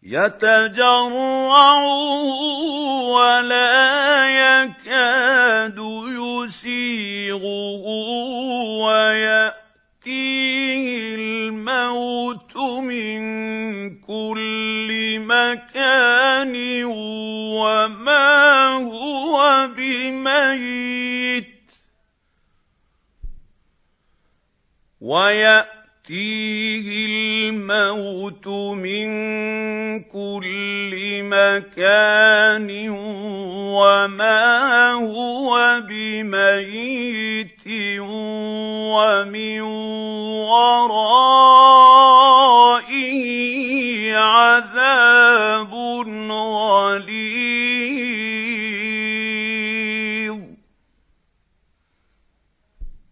يتجرعه ولا يكاد يسيغه ويأتيه الموت من كل مكان وما هو بميت ومن